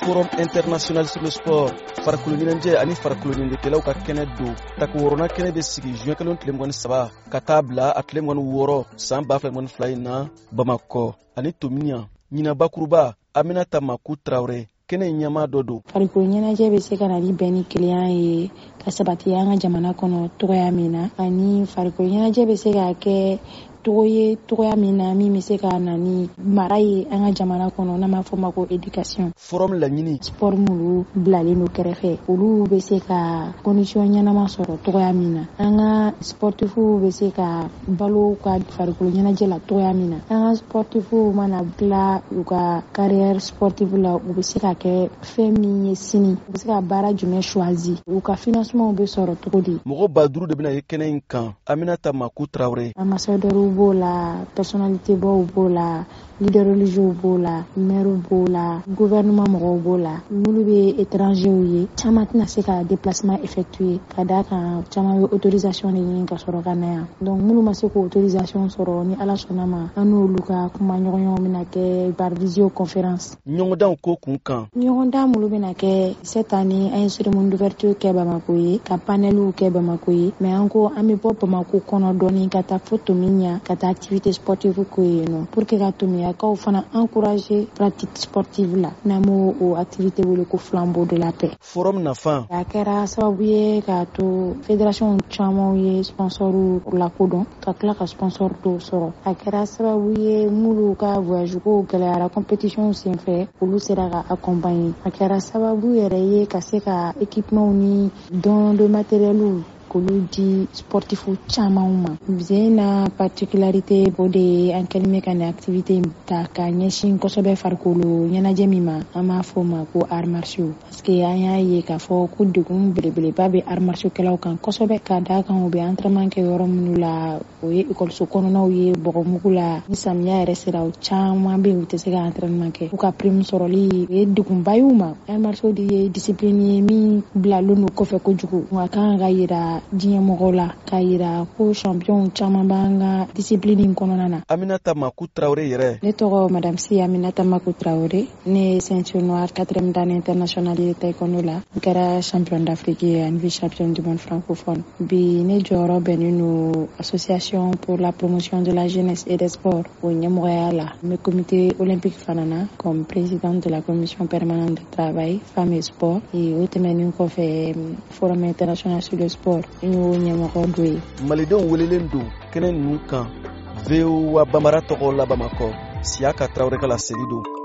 Forum international sur le sport farikolo ɲɛnajɛ ani farikolo ɲɛnajɛkɛlaw ka kɛnɛ don takuworona kɛnɛ bɛ sigi juin kalo tile 23 ka taa bila a tile 26 san 2022 in na Bamakɔ ani Tominiya. Ɲina bakuruba Aminata Maku Traoré kɛnɛ ɲɛmaa dɔ don. Farikolo ɲɛnajɛ bɛ se ka na ni bɛn ni kelenya ye ka sabati an ka jamana kɔnɔ togoya min na, ani farikolo ɲɛnajɛ bɛ se ka kɛ togoya min na min bɛ se ka na ni mara ye an ka jamana kɔnɔ n'an b'a fɔ ma ko éducation. Forum laɲini sport minnu bilalen don kɛrɛfɛ olu bɛ se ka condition ɲɛnama sɔrɔ togoya min na, an ka sportifu bɛ se ka balo ka farikolo ɲɛnajɛ la togoya min na, an ka sportifu mana bila u ka carrière sportive la u bɛ se ka kɛ fɛn min ye sini, u bɛ se ka baara jumɛn choisir, u ka financement bɛ sɔrɔ cogo di. Mɔgɔ 5000 de bɛna ye kɛnɛ in kan. Aminata Maku Traoré. Ambassadeur b'o la, personnalité b'o la, leader religieux b'o la, maire b'o la, gouvernement mɔgɔw b'o la, minnu bɛ étrangers ye caman tɛna se ka déplacement effectuer ka d'a kan caman bɛ autorisation de ɲini ka sɔrɔ ka na yan. Donc minnu ma se ko autorisation sɔrɔ ni Ala sɔnna ma an n'olu ka kuma ɲɔgɔnyaw bɛna kɛ par visioconférence. Ɲɔgɔndanw ko kun kan. Ɲɔgɔndan minnu bɛna kɛ cette année an ye cérémonie d'ouverture kɛ Bamako ye ka paneliw kɛ Bamako ye, mais an ko an bɛ bɔ Bamako kɔnɔ dɔɔni ka taa fo Tominiya ka taa activité sportive ko yen nɔ pour que ka Tomiyakaw fana encourager pratique sportive la n'an b'o o activité wele ko flambeau de la paix. Forum nafa a kɛra sababu ye k'a to fédération camanw ye sponsorw lakodɔn ka tila ka sponsor dɔw sɔrɔ, a kɛra sababu ye minnu ka voyage ko gɛlɛyara compétition senfɛ olu sera ka accompagner, a kɛra sababu yɛrɛ ye ka se ka équipement ni don de matériel k'olu di sportifu camanw ma. Bzena particularité o de ye an kɛlen bɛ ka nin activité ta ka ɲɛsin kosɛbɛ farikolo ɲɛnajɛ min ma an b'a fɔ ma ko arts martiaux, parce que an y'a ye k'a fɔ ko degun belebeleba bɛ arts martiaux kɛlaw kan kosɛbɛ ka d'a kan u bɛ entraînement kɛ yɔrɔ minnu la o ye école kɔnɔnaw ye bɔgɔmugu la, ni samiya yɛrɛ sera u caman bɛ yen u tɛ se ka entraînement kɛ, u ka prime sɔrɔli o ye degunba y'u ma. Arts martiaux de ye discipline ye min bilalen don kɔfɛ kojugu, wa kan ka yira diɲɛ mɔgɔw la k'a yira ko champion caman b'an ka discipline in kɔnɔna na. Aminata Maku Traoré yɛrɛ. Ne tɔgɔ Madame Si Aminata Maku Traoré, ne ye ceinture noire 4e dan international ye taekwondo la, n kɛra champion d'Afrique ye ani vice champion du monde francophone. Bi ne jɔyɔrɔ bɛnnen don association pour la promotion de la jeunesse et des sports o ɲɛmɔgɔya la, n bɛ comité olympique fana na comme présidente de la commission permanente de travail femmes et sport, et o tɛmɛnen kɔfɛ forum international sur le sport n y'o ɲɛmɔgɔ dɔ ye. Malidenw welelen don kɛnɛ ninnu kan VOA Bambara tɔgɔ la Bamakɔ, Siaka Traoré ka laseli don.